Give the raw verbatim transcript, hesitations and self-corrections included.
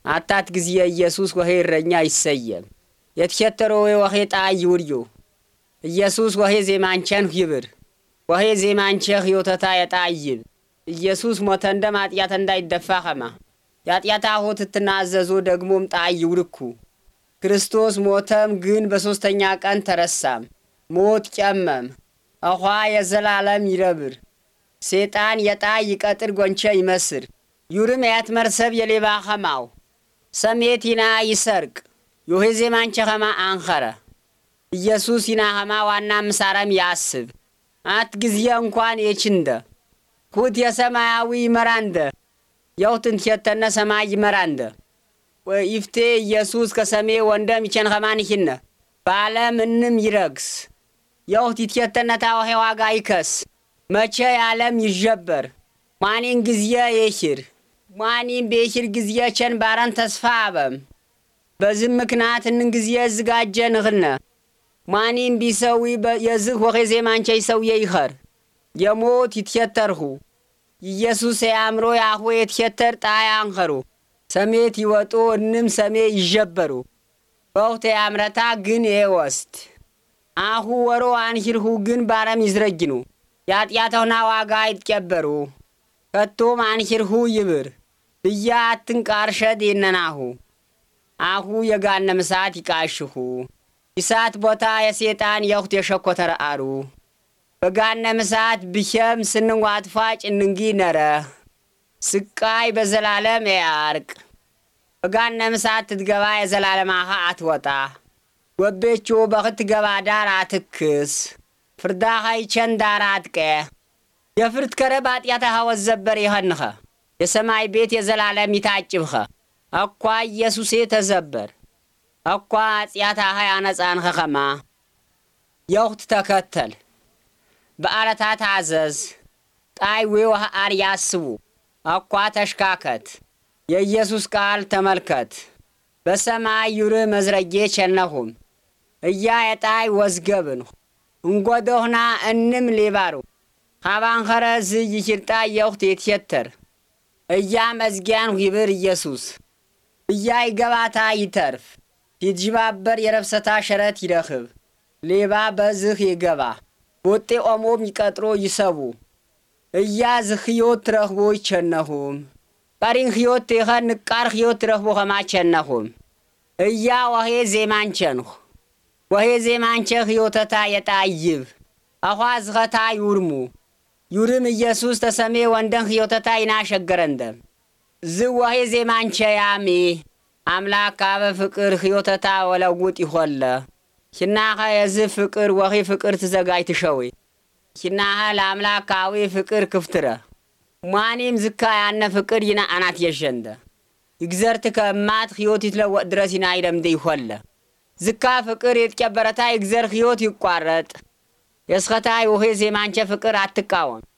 አታት ጊዜ ኢየሱስ ወሄ ረኛ ይሰየም የተከተረው ወሄ ጣይ ይውርዩ ኢየሱስ ወሄ ዜማንቸን ይብር ወሄ ዜማንቸህ ይወተታ ያጣይብ ኢየሱስ ሞተ እንደማጥያት እንዳይደፋ ኸማ ያጥያታ ሆት ተናዘዙ ደግሞም ጣይ ይውርኩ ክርስቶስ ሞተም ግን በሶስተኛ ቀን ተረሳም ሞት ቀመም አኋ የዘላለም ይረብር ሰይጣን የጣይ ይቀጥር ጎንቸ ይመስር ዩርም ያትመርሰብ የሌባ ኸማው ሰሜቲና ይሰርቅ ዮሄዜ ማንቸ ኸማ አንኸረ ኢየሱስ ይና ኸማ ዋና ምሳራም ያስብ አት ግዚያ እንኳን የችንደ ኩት የሰማያዊ መራንደ ያውትን ተተነ ሰማይ መራንደ ወይፍቴ ኢየሱስ ከሰሜ ወንደም ይቸን ኸማን ይነ ባለም እንም ይረግስ ያውት ይተተነታው ሄዋጋ ይከስ መቼ ዓለም ይጀበር ማኒን ግዚያ የሽር ማኒን በሽር ግዚያ ቸን ባራን ተስፋ አበም በዝም ምክንያት እንን ግዚያ ዝጋጀን ኸነ ማኒን ቢሰዊ የዝህ ወኸዜ ማንቸ ይሰውየ ይኸር የሞት ይተተርሁ ኢየሱስ ያምሮ ያሁ የተከተር ጣያንኸሩ ሰሜት ይወጡ እንም ሰሜ ይጀበሩ ወውተ ያምረታ ግን የወስት አሁ ወሮ አንሂርሁ ግን ባራም ይዝረጅኑ ያጥያተውና ዋጋ ይትቀበሩ ከቶም አንሂርሁ ይብር ብያትን ቃርሸድ ይነናሁ አሁ የጋነም ሰዓት ይቃሽሁ ይሳት ቦታ የሰይጣን የውት የሸኮተር አሩ በጋነም ሰዓት ብሸም ስንዋጥፋጭ እንንጊ ነረ ስቃይ በዘላለም ያርቅ በጋነም ሰዓት ትገባ የዘላለም አሃ አትወጣ ወበቹ በخت ገባ ዳር አትክስ ፍርዳ ሃይቸን ዳር አትቀ የፍርት ከረባት ያታው ዘበር ይኸንኸ የሰማይ ቤት የዘላለም ይታጭብኸ አኳ ኢየሱስ ተዘበር አኳ ጽያታ ሃይ አነጻን ኸማ የውት ተከተል በአራታት አዘዝ ጣይ ወህ አርያስቡ አኳ ተሽካከት የኢየሱስ ቃል ተመልከት በሰማይ ዩር መዝረጌ ቸነሁም እያ የጣይ ወዝገብን እንጎዶህና እንም ሊባሩ ኻባን ኸረዝ ይሽርጣ የውት የተከተር እያ መዝጊያን ይብር ኢየሱስ እያ ይገባታ ይተርፍ ይጅባበር የረብሰታ ሸረት ይረኽብ ሌባ በዝህ ይገባ ወጤ ኦሞም ይቀጥሮ ይሰቡ እያ ዝኽዮት ረኽቦ ይቸነሁም ባሪን ኽዮት ይኸን ቃር ኽዮት ረኽቦ ኸማቸነሁም እያ ወሄ ዜማንቸንሁ ወሄ ዜማንቸ ኽዮተታ የጣይብ አኻዝ ኸታ ይውርሙ ዩርም ኢየሱስ ተሰሜ ወንደን ኽዮተታ ይናሸገረንደም ዝ ወሄ ዜማንቸ ያሚ አምላክ አበ ፍቅር ኽዮተታ ወለውጥ ይሆለ ሽናኸ የዝ ፍቅር ወኺ ፍቅር ትዘጋይ ትሸዊ ሽናኸ ለአምላካዊ ፍቅር ክፍትረ ማኒም ዝካ ያነ ፍቅር ይና አናት የሸንደ ይግዘርት ከማት ኽዮት ይትለወጥ ድረስ ይና ይደምደ ይሆለ ዝካ ፍቅር የተቀበረታ ይግዘር ኽዮት ይቋረጥ የስኸታ ወሄ ዜማንቸ ፍቅር አትቃወም